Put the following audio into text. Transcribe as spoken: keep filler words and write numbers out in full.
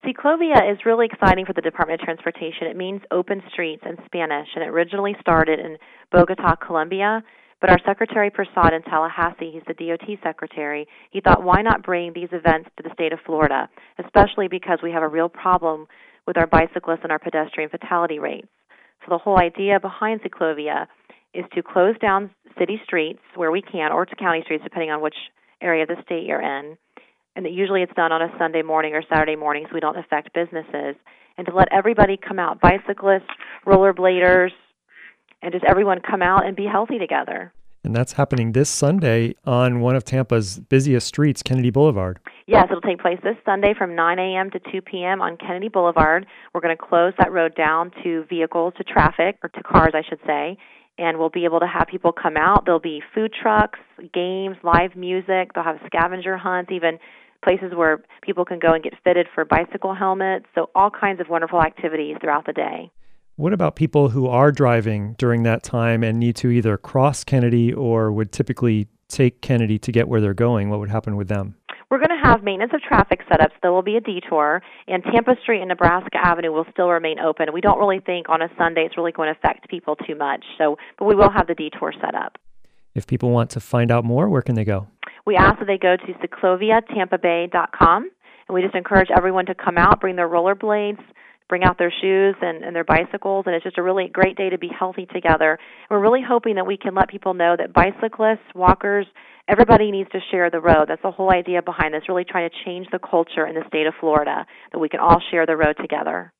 Ciclovia is really exciting for the Department of Transportation. It means open streets in Spanish, and it originally started in Bogota, Colombia. But our Secretary Prasad in Tallahassee, he's the D O T Secretary, he thought, why not bring these events to the state of Florida, especially because we have a real problem with our bicyclists and our pedestrian fatality rates. So the whole idea behind Ciclovia is to close down city streets where we can, or to county streets, depending on which area of the state you're in. And that usually it's done on a Sunday morning or Saturday morning so we don't affect businesses. And to let everybody come out, bicyclists, rollerbladers, and just everyone come out and be healthy together. And that's happening this Sunday on one of Tampa's busiest streets, Kennedy Boulevard. Yes, it'll take place this Sunday from nine a.m. to two p.m. on Kennedy Boulevard. We're going to close that road down to vehicles, to traffic, or to cars, I should say, and we'll be able to have people come out. There'll be food trucks, games, live music. They'll have scavenger hunts, even places where people can go and get fitted for bicycle helmets. So all kinds of wonderful activities throughout the day. What about people who are driving during that time and need to either cross Kennedy or would typically take Kennedy to get where they're going? What would happen with them? We're going to have maintenance of traffic set up, so there will be a detour, and Tampa Street and Nebraska Avenue will still remain open. We don't really think on a Sunday it's really going to affect people too much, so but we will have the detour set up. If people want to find out more, where can they go? We ask that they go to ciclovia tampa bay dot com, and we just encourage everyone to come out, bring their rollerblades, bring out their shoes and, and their bicycles, and it's just a really great day to be healthy together. We're really hoping that we can let people know that bicyclists, walkers, everybody needs to share the road. That's the whole idea behind this, really trying to change the culture in the state of Florida, that we can all share the road together.